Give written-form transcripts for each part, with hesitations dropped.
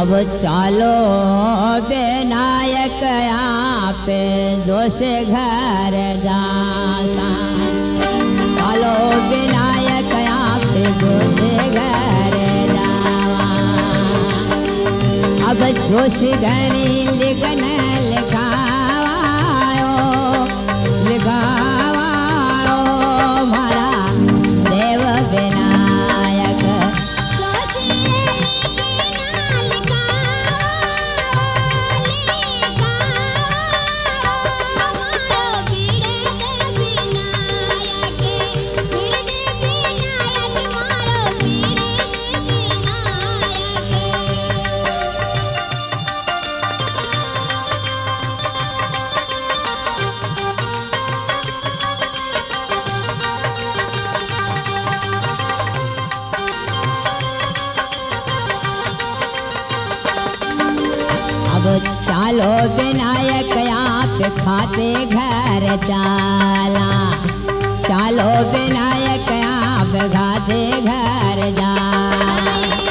अब चालो विनायक यहाँ पे जोशे घर जासा। चालो विनायक यहाँ पे जोशे घर जावा। अब जोश घनी लिखन लिखावायो लिखावायो मारा देव विनायक। चालो विनायक यहाँ पे खाते घर चाला। चालो विनायक यहाँ पे खाते घर जाला।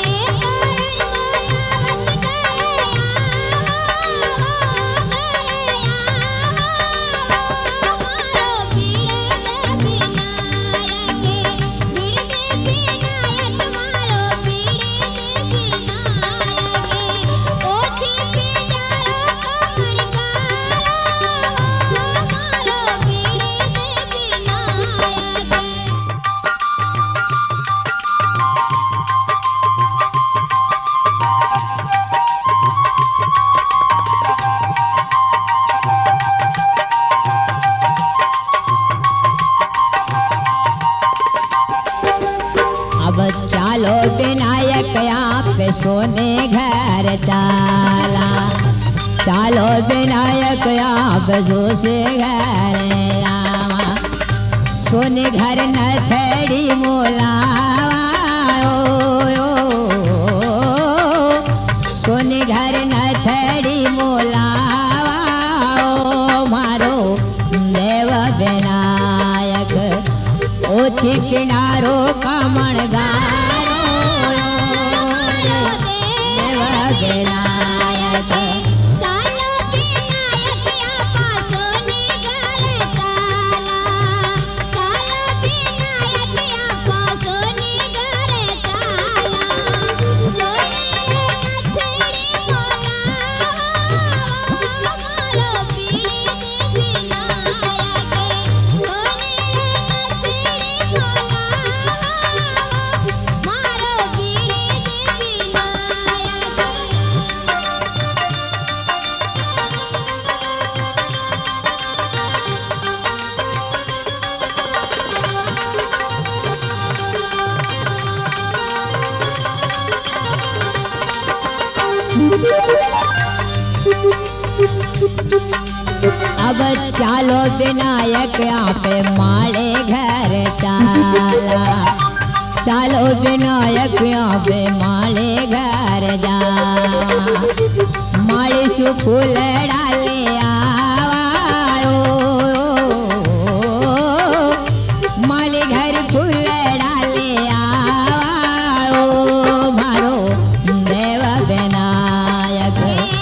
चालो विनायक यहाँ पे सोने घर चाला। चालो विनायक यहाँ पे जोशे घर रामा। सोने घर नथड़ी मोलावा सोने घर नथड़ी मोलावा मारो देव विनायक। ओछी किनारो कामण गारो देव विनायक। चालो विनायक आपा सोने घर चाला। चालो विनायक आपा सोने घर चाला। सोने नथड़ी मोलावा मारो पीड़े विनायक। सोने अब चालो विनायक यहाँ पे माले घर चाला। चालो विनायक यहाँ पे माले घर जा। माले सु फूल डाले आवायो माले घर फूल डाले आवायो मारो देव विनायक।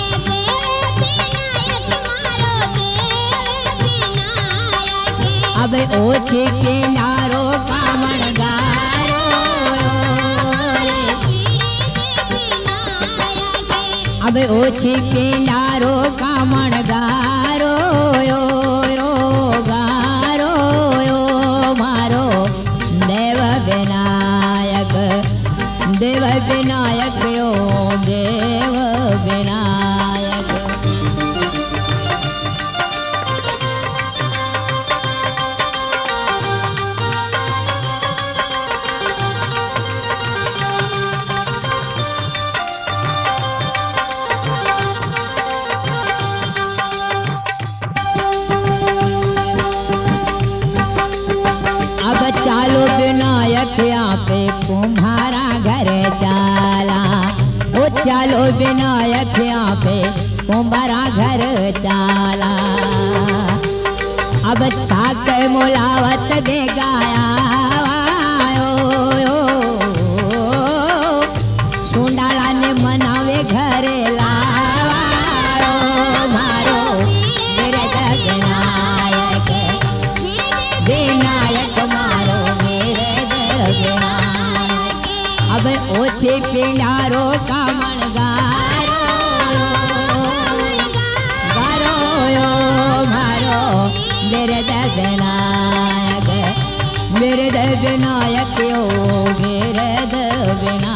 अब ओछी किनारो कामण गारो अब ओछी किनारो कामण गारो गारो मारो देव विनायक। देव विनायक यो देव विनायक। चालो विनायक यहाँ पे कुम्हारा घर चाला। ओ चालो विनायक यहाँ पे कुम्हारा घर चाला। अब साक मोलावत बेगाया सुंडाला ने मनावे घर अब ओछे पिंडारो कामण गारो गारो यो मारो बिरद विनायक यो बिरद विनायक